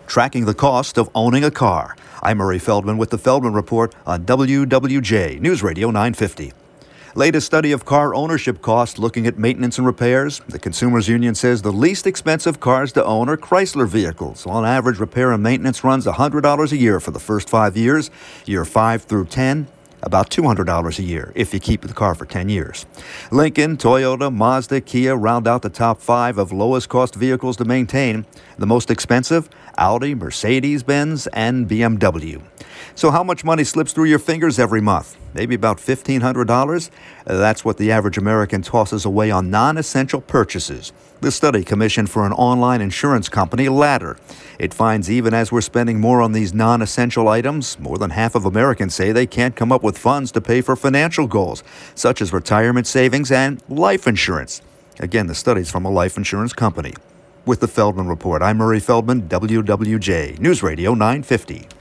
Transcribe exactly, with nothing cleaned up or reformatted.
tracking the cost of owning a car. I'm Murray Feldman with the Feldman Report on W W J News Radio nine fifty. Latest study of car ownership costs looking at maintenance and repairs. The Consumers Union says the least expensive cars to own are Chrysler vehicles. On average, repair and maintenance runs one hundred dollars a year for the first five years. Year five through ten, about two hundred dollars a year if you keep the car for ten years. Lincoln, Toyota, Mazda, Kia round out the top five of lowest cost vehicles to maintain. The most expensive, Audi, Mercedes-Benz, and B M W. So how much money slips through your fingers every month? Maybe about fifteen hundred dollars? That's what the average American tosses away on non-essential purchases. The study commissioned for an online insurance company, Ladder. It finds even as we're spending more on these non-essential items, more than half of Americans say they can't come up with funds to pay for financial goals, such as retirement savings and life insurance. Again, the study's from a life insurance company. With the Feldman Report, I'm Murray Feldman, W W J News Radio nine fifty.